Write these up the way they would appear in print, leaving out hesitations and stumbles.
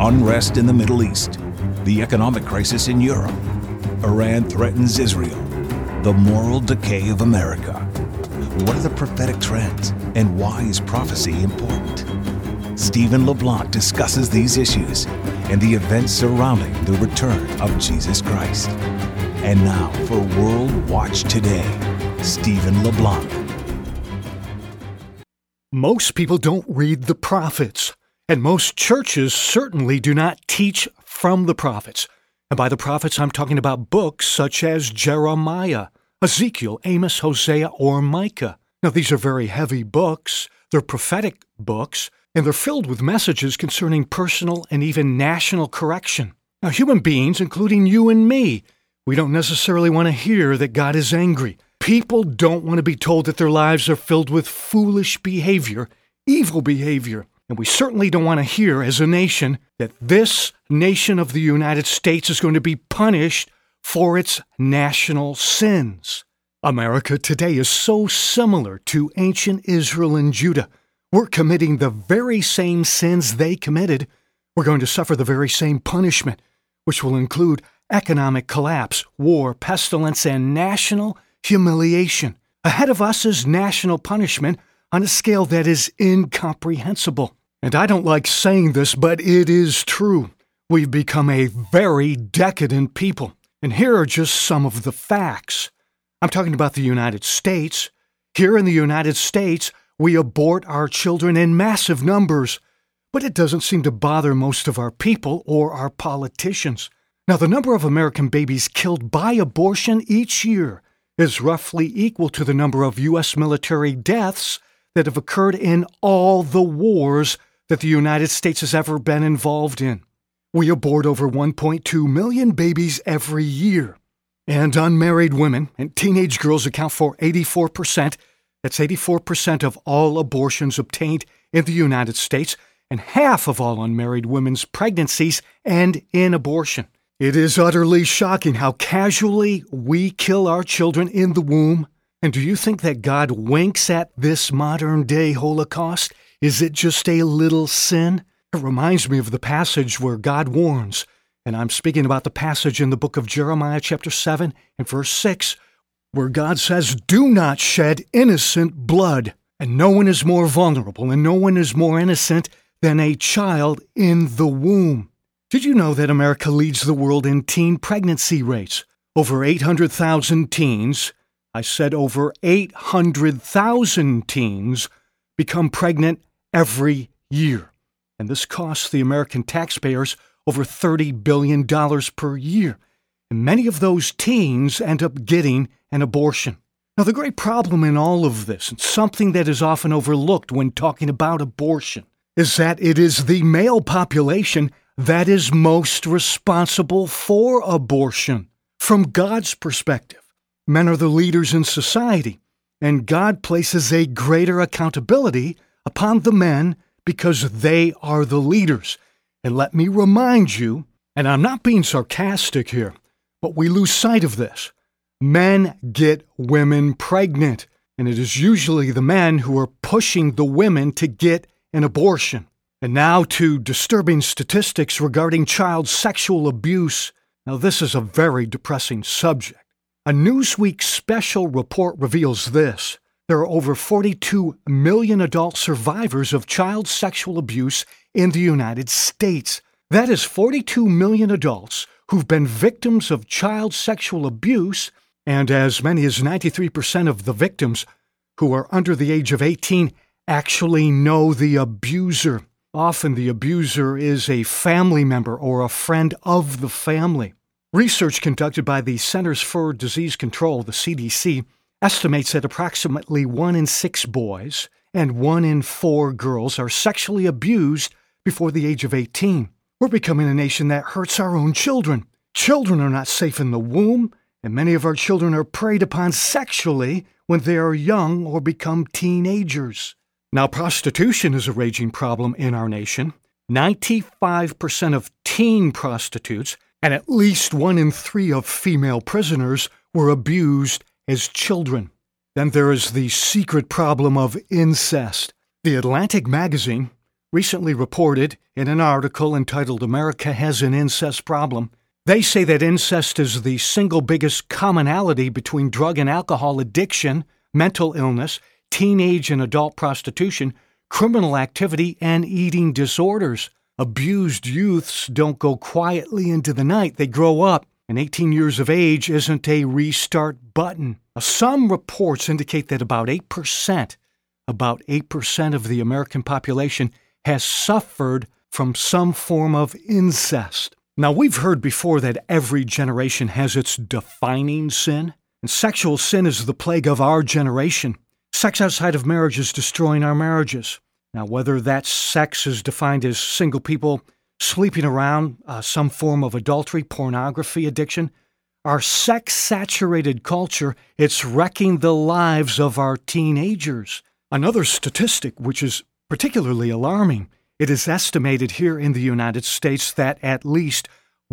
unrest in the Middle East, the economic crisis in Europe, Iran threatens Israel, the moral decay of America. What are the prophetic trends, and why is prophecy important? Stephen LeBlanc discusses these issues and the events surrounding the return of Jesus Christ. And now for World Watch Today, Stephen LeBlanc. Most people don't read the prophets, and most churches certainly do not teach from the prophets. And by the prophets, I'm talking about books such as Jeremiah, Ezekiel, Amos, Hosea, or Micah. Now, these are very heavy books. They're prophetic books, and they're filled with messages concerning personal and even national correction. Now, human beings, including you and me, we don't necessarily want to hear that God is angry. People don't want to be told that their lives are filled with foolish behavior, evil behavior. And we certainly don't want to hear as a nation that this nation of the United States is going to be punished for its national sins. America today is so similar to ancient Israel and Judah. We're committing the very same sins they committed. We're going to suffer the very same punishment, which will include economic collapse, war, pestilence, and national humiliation. Ahead of us is national punishment on a scale that is incomprehensible. And I don't like saying this, but it is true. We've become a very decadent people. And here are just some of the facts. I'm talking about the United States. Here in the United States, we abort our children in massive numbers. But it doesn't seem to bother most of our people or our politicians. Now, the number of American babies killed by abortion each year is roughly equal to the number of U.S. military deaths that have occurred in all the wars that the United States has ever been involved in. We abort over 1.2 million babies every year. And unmarried women and teenage girls account for 84%. That's 84% of all abortions obtained in the United States, and half of all unmarried women's pregnancies end in abortion. It is utterly shocking how casually we kill our children in the womb. And do you think that God winks at this modern-day Holocaust? Is it just a little sin? It reminds me of the passage where God warns, and I'm speaking about the passage in the book of Jeremiah chapter 7 and verse 6, where God says, "Do not shed innocent blood." And no one is more vulnerable and no one is more innocent than a child in the womb. Did you know that America leads the world in teen pregnancy rates? Over 800,000 teens, I said over 800,000 teens, become pregnant every year. And this costs the American taxpayers over $30 billion per year. And many of those teens end up getting an abortion. Now, the great problem in all of this, and something that is often overlooked when talking about abortion, is that it is the male population that is most responsible for abortion. From God's perspective, men are the leaders in society, and God places a greater accountability upon the men because they are the leaders. And let me remind you, and I'm not being sarcastic here, but we lose sight of this. Men get women pregnant, and it is usually the men who are pushing the women to get an abortion. And now to disturbing statistics regarding child sexual abuse. Now, this is a very depressing subject. A Newsweek special report reveals this. There are over 42 million adult survivors of child sexual abuse in the United States. That is 42 million adults who've been victims of child sexual abuse, and as many as 93% of the victims who are under the age of 18 actually know the abuser. Often the abuser is a family member or a friend of the family. Research conducted by the Centers for Disease Control, the CDC, estimates that approximately 1 in 6 boys and 1 in 4 girls are sexually abused before the age of 18. We're becoming a nation that hurts our own children. Children are not safe in the womb, and many of our children are preyed upon sexually when they are young or become teenagers. Now, prostitution is a raging problem in our nation. 95% of teen prostitutes and at least 1 in 3 of female prisoners were abused as children. Then there is the secret problem of incest. The Atlantic magazine recently reported in an article entitled America Has an Incest Problem. They say that incest is the single biggest commonality between drug and alcohol addiction, mental illness, teenage and adult prostitution, criminal activity, and eating disorders. Abused youths don't go quietly into the night. They grow up, and 18 years of age isn't a restart button. Now, some reports indicate that about 8% of the American population has suffered from some form of incest. Now, we've heard before that every generation has its defining sin, and sexual sin is the plague of our generation. Sex outside of marriage is destroying our marriages. Now, whether that sex is defined as single people sleeping around, some form of adultery, pornography addiction, our sex-saturated culture, it's wrecking the lives of our teenagers. Another statistic, which is particularly alarming, it is estimated here in the United States that at least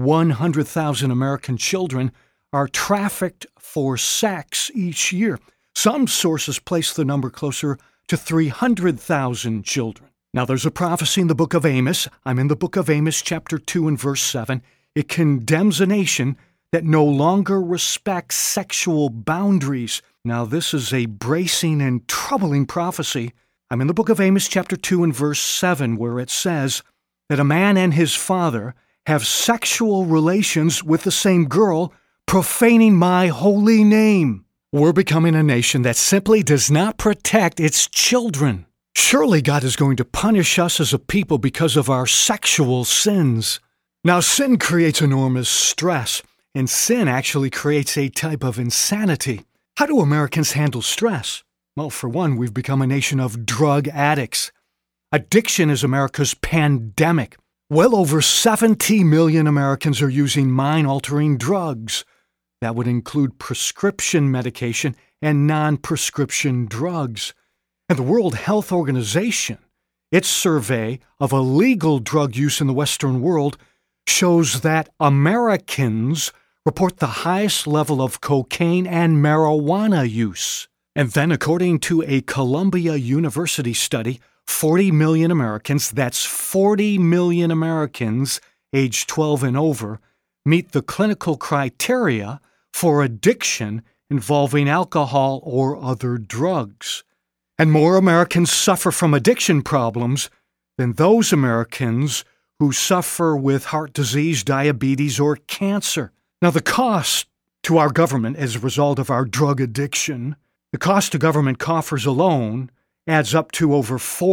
100,000 American children are trafficked for sex each year. Some sources place the number closer to 300,000 children. Now, there's a prophecy in the book of Amos. I'm in the book of Amos, chapter 2 and verse 7. It condemns a nation that no longer respects sexual boundaries. Now, this is a bracing and troubling prophecy. I'm in the book of Amos, chapter 2 and verse 7, where it says that a man and his father have sexual relations with the same girl, profaning my holy name. We're becoming a nation that simply does not protect its children. Surely God is going to punish us as a people because of our sexual sins. Now, sin creates enormous stress, and sin actually creates a type of insanity. How do Americans handle stress? Well, for one, we've become a nation of drug addicts. Addiction is America's pandemic. Well over 70 million Americans are using mind-altering drugs. That would include prescription medication and non-prescription drugs. And the World Health Organization, its survey of illegal drug use in the Western world shows that Americans report the highest level of cocaine and marijuana use. And then, according to a Columbia University study, 40 million Americans, that's 40 million Americans aged 12 and over, meet the clinical criteria for addiction involving alcohol or other drugs. And more Americans suffer from addiction problems than those Americans who suffer with heart disease, diabetes, or cancer. Now, the cost to our government as a result of our drug addiction, the cost to government coffers alone adds up to over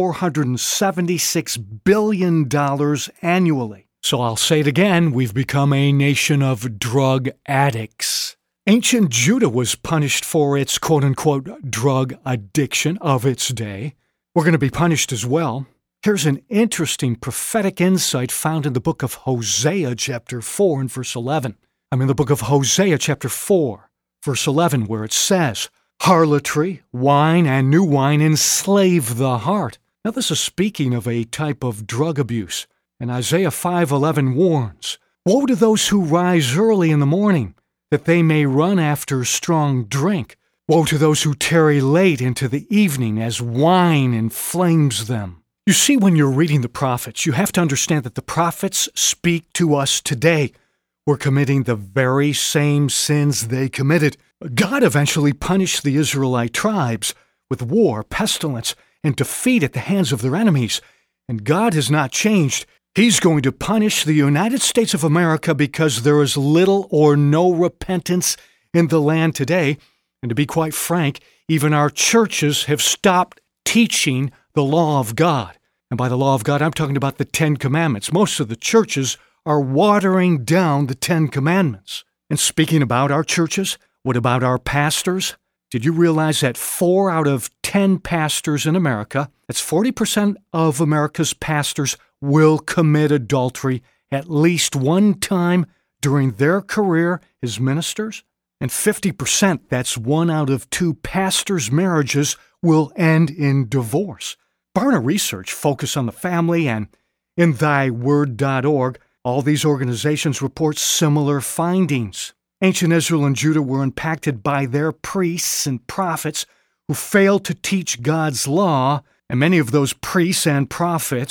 $476 billion annually. So I'll say it again, we've become a nation of drug addicts. Ancient Judah was punished for its quote-unquote drug addiction of its day. We're going to be punished as well. Here's an interesting prophetic insight found in the book of Hosea, chapter 4 and verse 11. I'm in the book of Hosea, chapter 4, verse 11, where it says, harlotry, wine, and new wine enslave the heart. Now, this is speaking of a type of drug abuse. And Isaiah 5:11 warns, woe to those who rise early in the morning, that they may run after strong drink. Woe to those who tarry late into the evening, as wine inflames them. You see, when you're reading the prophets, you have to understand that the prophets speak to us today. We're committing the very same sins they committed. God eventually punished the Israelite tribes with war, pestilence, and defeat at the hands of their enemies. And God has not changed. He's going to punish the United States of America because there is little or no repentance in the land today. And to be quite frank, even our churches have stopped teaching the law of God. And by the law of God, I'm talking about the Ten Commandments. Most of the churches are watering down the Ten Commandments. And speaking about our churches, what about our pastors? Did you realize that 4 out of 10 pastors in America, that's 40% of America's pastors, will commit adultery at least one time during their career as ministers? And 50%, that's 1 out of 2 pastors' marriages, will end in divorce. Barna Research Focus on the Family and in thyword.org, all these organizations report similar findings. Ancient Israel and Judah were impacted by their priests and prophets who failed to teach God's law, and many of those priests and prophets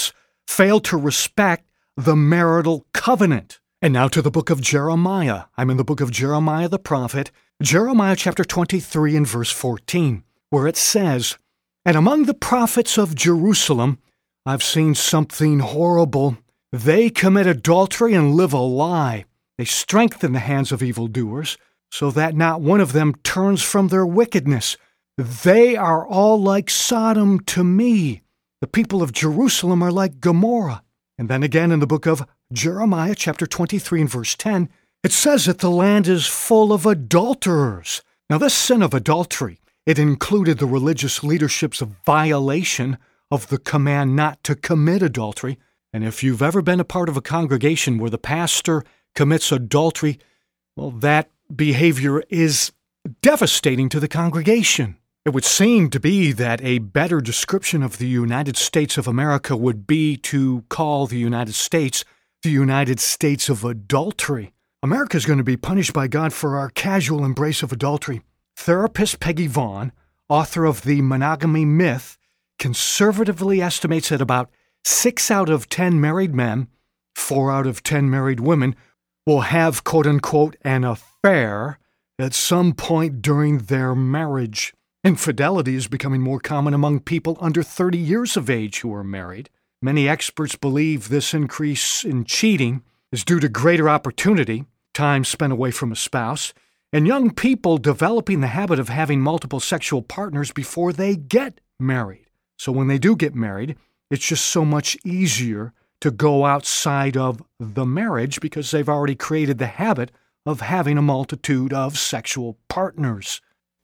fail to respect the marital covenant. And now to the book of Jeremiah. I'm in the book of Jeremiah the prophet, Jeremiah chapter 23 and verse 14, where it says, "And among the prophets of Jerusalem, I've seen something horrible. They commit adultery and live a lie. They strengthen the hands of evildoers, so that not one of them turns from their wickedness. They are all like Sodom to me. The people of Jerusalem are like Gomorrah." And then again in the book of Jeremiah chapter 23 and verse 10, it says that the land is full of adulterers. Now this sin of adultery, it included the religious leadership's violation of the command not to commit adultery. And if you've ever been a part of a congregation where the pastor commits adultery, well, that behavior is devastating to the congregation. It would seem to be that a better description of the United States of America would be to call the United States of adultery. America is going to be punished by God for our casual embrace of adultery. Therapist Peggy Vaughn, author of The Monogamy Myth, conservatively estimates that about 6 out of 10 married men, 4 out of 10 married women will have, quote-unquote, an affair at some point during their marriage. Infidelity is becoming more common among people under 30 years of age who are married. Many experts believe this increase in cheating is due to greater opportunity, time spent away from a spouse, and young people developing the habit of having multiple sexual partners before they get married. So when they do get married, it's just so much easier to go outside of the marriage because they've already created the habit of having a multitude of sexual partners.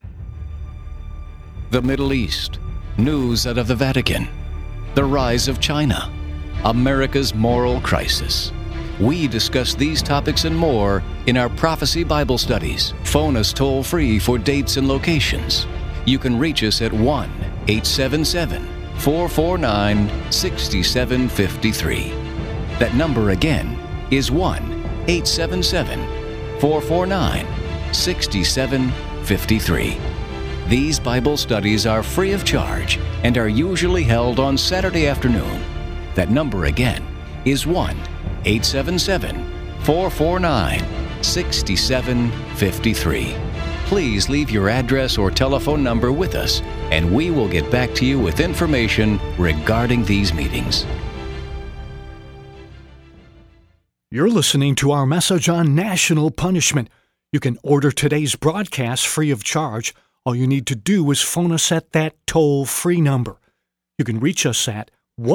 The Middle East, news out of the Vatican, the rise of China, America's moral crisis. We discuss these topics and more in our Prophecy Bible Studies. Phone us toll-free for dates and locations. You can reach us at 1-877-449-6753. That number again is 1-877-449-6753. These Bible studies are free of charge and are usually held on Saturday afternoon. That number again is 1-877-449-6753. Please leave your address or telephone number with us, and we will get back to you with information regarding these meetings. You're listening to our message on national punishment. You can order today's broadcast free of charge. All you need to do is phone us at that toll-free number. You can reach us at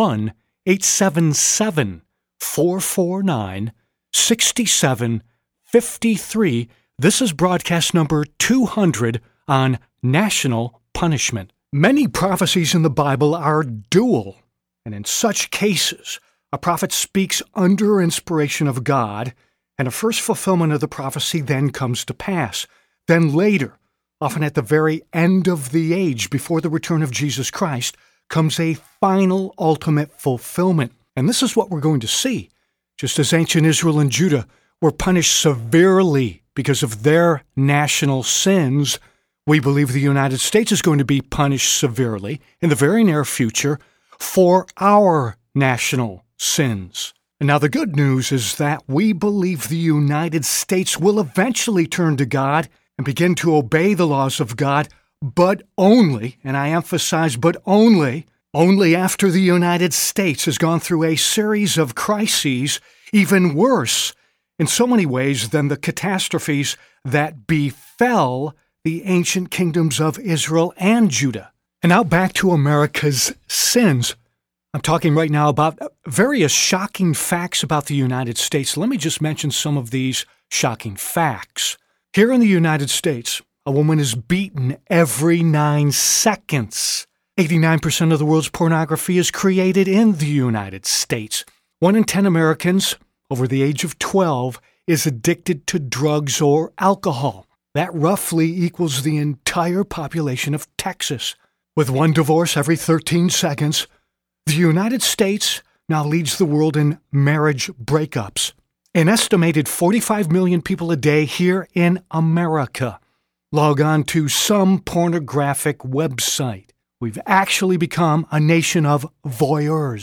1-877-449-6753. This is broadcast number 200 on national punishment. Many prophecies in the Bible are dual, and in such cases, a prophet speaks under inspiration of God, and a first fulfillment of the prophecy then comes to pass. Then later, often at the very end of the age before the return of Jesus Christ, comes a final ultimate fulfillment. And this is what we're going to see. Just as ancient Israel and Judah were punished severely because of their national sins, we believe the United States is going to be punished severely in the very near future for our national sins. And now the good news is that we believe the United States will eventually turn to God and begin to obey the laws of God, but only, and I emphasize, but only after the United States has gone through a series of crises even worse in so many ways than the catastrophes that befell the ancient kingdoms of Israel and Judah. And now back to America's sins. I'm talking right now about various shocking facts about the United States. Let me just mention some of these shocking facts. Here in the United States, a woman is beaten every 9 seconds. 89% of the world's pornography is created in the United States. 1 in 10 Americans over the age of 12 is addicted to drugs or alcohol. That roughly equals the entire population of Texas. With 1 divorce every 13 seconds, the United States now leads the world in marriage breakups. An estimated 45 million people a day here in America log on to some pornographic website. We've actually become a nation of voyeurs.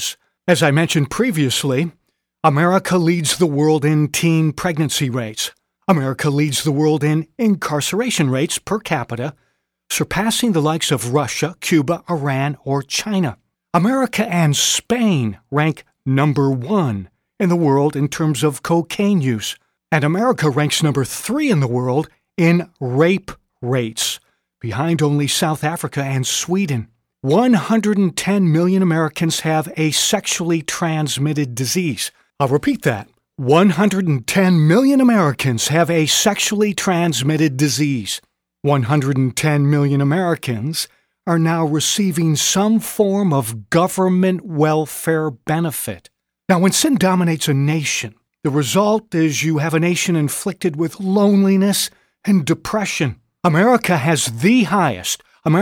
As I mentioned previously, America leads the world in teen pregnancy rates. America leads the world in incarceration rates per capita, surpassing the likes of Russia, Cuba, Iran, or China. America and Spain rank number 1 in the world in terms of cocaine use, and America ranks number 3 in the world in rape rates, behind only South Africa and Sweden. 110 million Americans have a sexually transmitted disease. I'll repeat that. 110 million Americans have a sexually transmitted disease. 110 million Americans are now receiving some form of government welfare benefit. Now, when sin dominates a nation, the result is you have a nation inflicted with loneliness and depression. America has the highest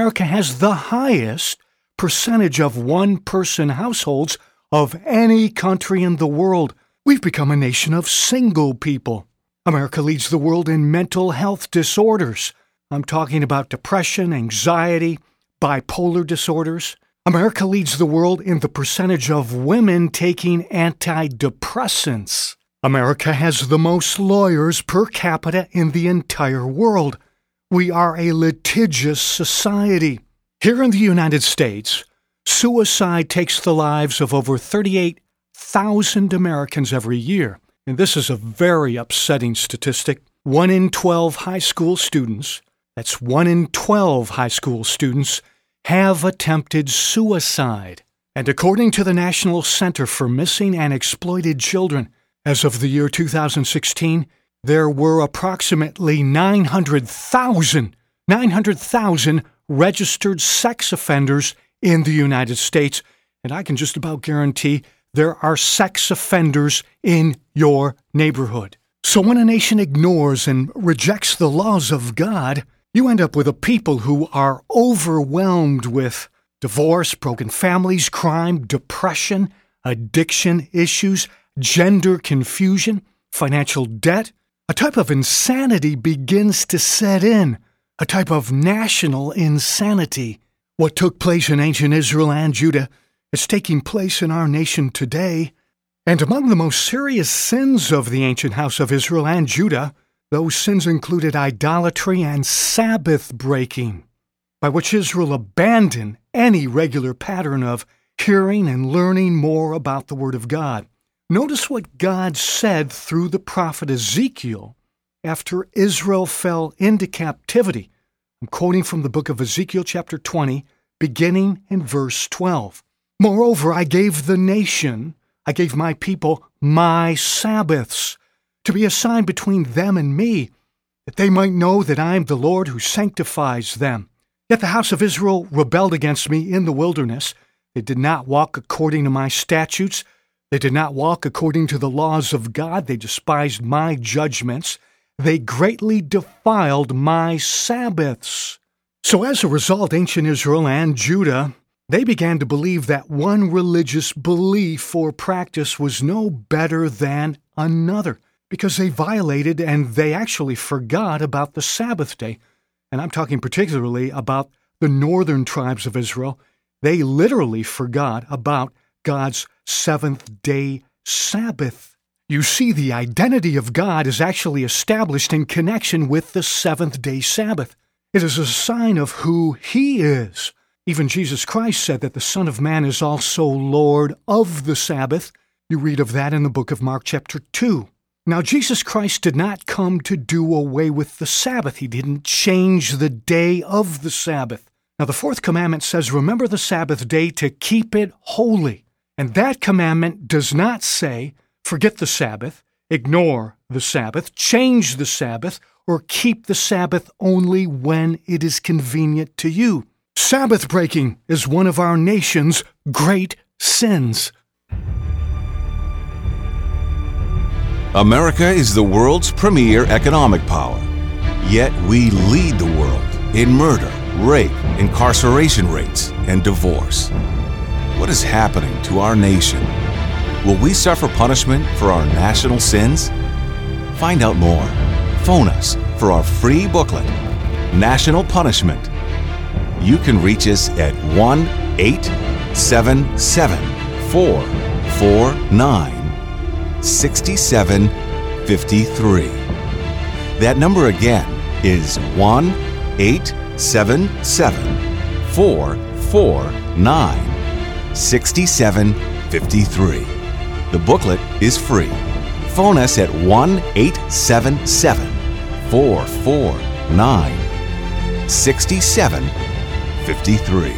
percentage of one-person households of any country in the world. We've become a nation of single people. America leads the world in mental health disorders. I'm talking about depression, anxiety, bipolar disorders. America leads the world in the percentage of women taking antidepressants. America has the most lawyers per capita in the entire world. We are a litigious society. Here in the United States, suicide takes the lives of over 38,000 Americans every year. And this is a very upsetting statistic. 1 in 12 high school students, that's 1 in 12 high school students, have attempted suicide. And according to the National Center for Missing and Exploited Children, as of the year 2016, there were approximately 900,000 registered sex offenders in the United States, and I can just about guarantee there are sex offenders in your neighborhood. So when a nation ignores and rejects the laws of God, you end up with a people who are overwhelmed with divorce, broken families, crime, depression, addiction issues, gender confusion, financial debt. A type of insanity begins to set in, a type of national insanity. What took place in ancient Israel and Judah is taking place in our nation today. And among the most serious sins of the ancient house of Israel and Judah, those sins included idolatry and Sabbath breaking, by which Israel abandoned any regular pattern of hearing and learning more about the Word of God. Notice what God said through the prophet Ezekiel after Israel fell into captivity. I'm quoting from the book of Ezekiel chapter 20, beginning in verse 12. Moreover, I gave my people my Sabbaths, to be a sign between them and me, that they might know that I am the Lord who sanctifies them. Yet the house of Israel rebelled against me in the wilderness. They did not walk according to my statutes. They did not walk according to the laws of God. They despised my judgments. They greatly defiled my Sabbaths. So as a result, ancient Israel and Judah, they began to believe that one religious belief or practice was no better than another, because they violated and they actually forgot about the Sabbath day. And I'm talking particularly about the northern tribes of Israel. They literally forgot about God's seventh-day Sabbath. You see, the identity of God is actually established in connection with the seventh-day Sabbath. It is a sign of who He is. Even Jesus Christ said that the Son of Man is also Lord of the Sabbath. You read of that in the book of Mark chapter 2. Now, Jesus Christ did not come to do away with the Sabbath. He didn't change the day of the Sabbath. Now, the fourth commandment says, remember the Sabbath day to keep it holy. And that commandment does not say, forget the Sabbath, ignore the Sabbath, change the Sabbath, or keep the Sabbath only when it is convenient to you. Sabbath breaking is one of our nation's great sins. America is the world's premier economic power. Yet we lead the world in murder, rape, incarceration rates, and divorce. What is happening to our nation? Will we suffer punishment for our national sins? Find out more. Phone us for our free booklet, National Punishment. You can reach us at 1-877-4 449-6753. That number again is 1-877-449-6753. The booklet is free. Phone us at 1-877-449-6753.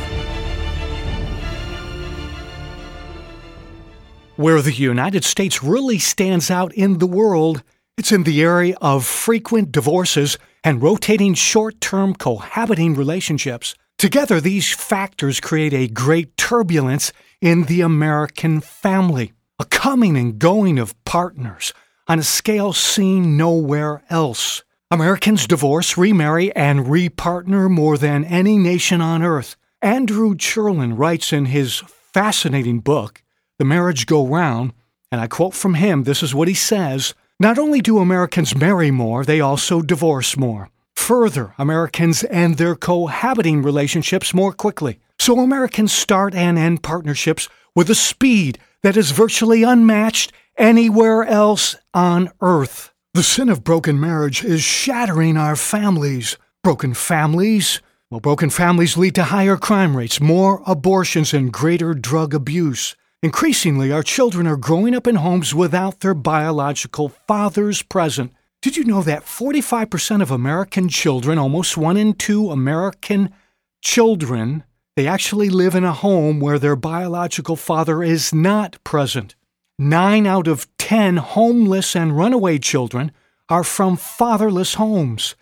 Where the United States really stands out in the world, it's in the area of frequent divorces and rotating short-term cohabiting relationships. Together, these factors create a great turbulence in the American family, a coming and going of partners on a scale seen nowhere else. Americans divorce, remarry, and repartner more than any nation on earth. Andrew Cherlin writes in his fascinating book, The Marriage Go Round, and I quote from him, this is what he says: "Not only do Americans marry more, they also divorce more. Further, Americans end their cohabiting relationships more quickly. So Americans start and end partnerships with a speed that is virtually unmatched anywhere else on earth. The sin of broken marriage is shattering our families. Broken families lead to higher crime rates, more abortions, and greater drug abuse. Increasingly, our children are growing up in homes without their biological fathers present. Did you know that 45% of American children, almost 1 in 2 American children, they actually live in a home where their biological father is not present? 9 out of 10 homeless and runaway children are from fatherless homes.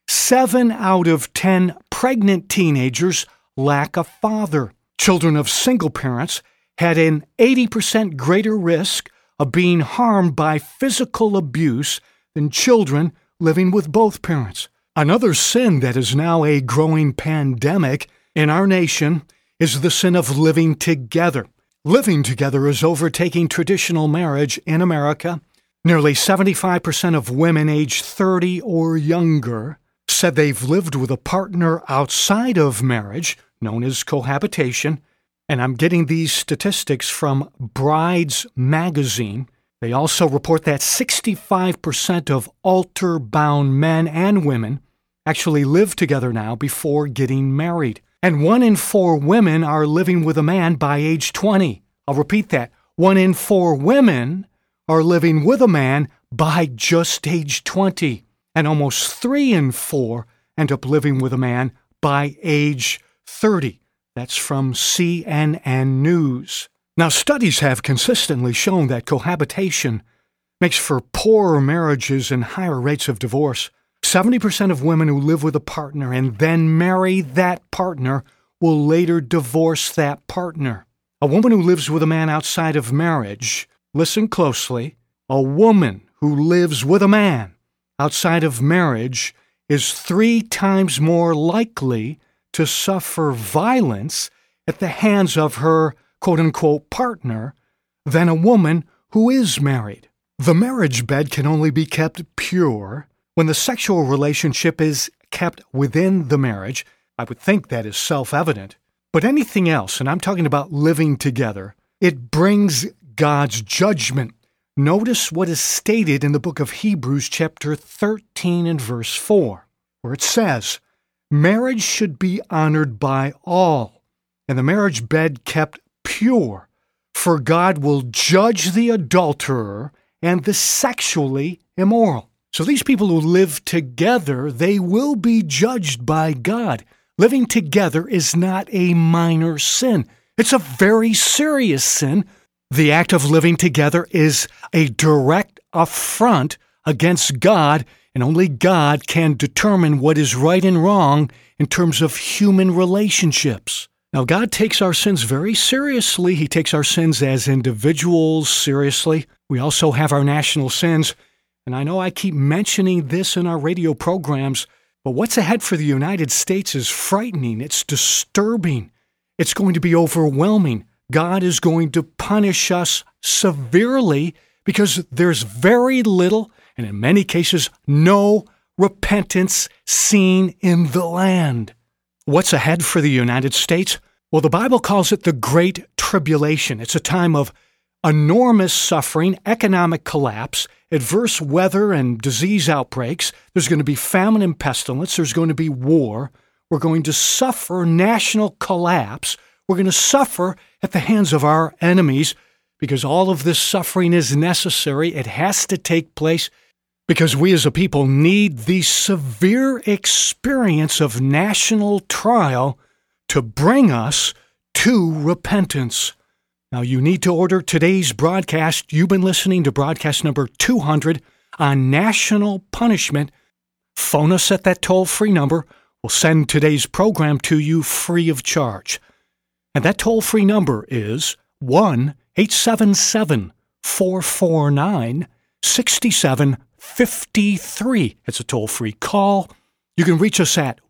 7 out of 10 pregnant teenagers lack a father. Children of single parents had an 80% greater risk of being harmed by physical abuse than children living with both parents. Another sin that is now a growing pandemic in our nation is the sin of living together. Living together is overtaking traditional marriage in America. Nearly 75% of women aged 30 or younger said they've lived with a partner outside of marriage, known as cohabitation. And I'm getting these statistics from Brides Magazine. They also report that 65% of altar-bound men and women actually live together now before getting married. And 1 in 4 women are living with a man by age 20. I'll repeat that. 1 in 4 women are living with a man by just age 20. And almost 3 in 4 end up living with a man by age 30. That's from CNN News. Now, studies have consistently shown that cohabitation makes for poorer marriages and higher rates of divorce. 70% of women who live with a partner and then marry that partner will later divorce that partner. A woman who lives with a man outside of marriage, listen closely, a woman who lives with a man outside of marriage is 3 times more likely to suffer violence at the hands of her quote-unquote partner than a woman who is married. The marriage bed can only be kept pure when the sexual relationship is kept within the marriage. I would think that is self-evident. But anything else, and I'm talking about living together, it brings God's judgment. Notice what is stated in the book of Hebrews chapter 13 and verse 4, where it says, "Marriage should be honored by all, and the marriage bed kept pure, for God will judge the adulterer and the sexually immoral." So these people who live together, they will be judged by God. Living together is not a minor sin. It's a very serious sin. The act of living together is a direct affront against God, and only God can determine what is right and wrong in terms of human relationships. Now, God takes our sins very seriously. He takes our sins as individuals seriously. We also have our national sins. And I know I keep mentioning this in our radio programs, but what's ahead for the United States is frightening. It's disturbing. It's going to be overwhelming. God is going to punish us severely because there's very little, and in many cases, no repentance seen in the land. What's ahead for the United States? Well, the Bible calls it the Great Tribulation. It's a time of enormous suffering, economic collapse, adverse weather and disease outbreaks. There's going to be famine and pestilence. There's going to be war. We're going to suffer national collapse. We're going to suffer at the hands of our enemies because all of this suffering is necessary. It has to take place because we as a people need the severe experience of national trial to bring us to repentance. Now, you need to order today's broadcast. You've been listening to broadcast number 200 on national punishment. Phone us at that toll-free number. We'll send today's program to you free of charge. And that toll-free number is 1-877-449-6753. It's a toll-free call. You can reach us at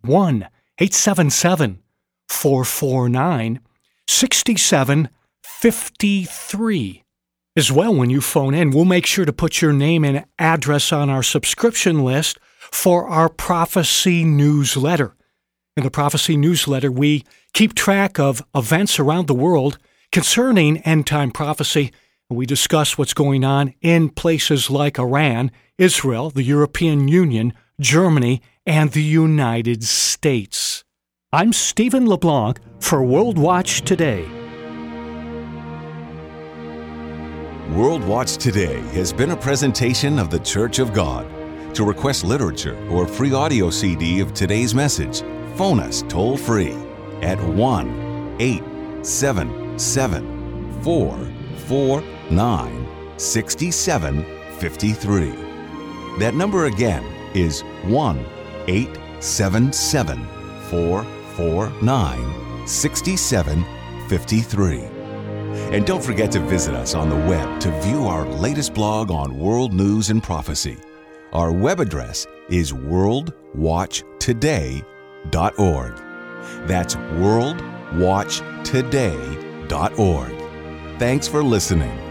1-877-449-6753. As well, when you phone in, we'll make sure to put your name and address on our subscription list for our Prophecy newsletter. In the Prophecy newsletter, we keep track of events around the world concerning end-time prophecy, and we discuss what's going on in places like Iran, Israel, the European Union, Germany, and the United States. I'm Stephen LeBlanc for World Watch Today. World Watch Today has been a presentation of the Church of God. To request literature or free audio CD of today's message, phone us toll-free at 1-877-449-6753. That number again is 1-877-449-6753. And don't forget to visit us on the web to view our latest blog on world news and prophecy. Our web address is worldwatchtoday.org. That's worldwatchtoday.org. Thanks for listening.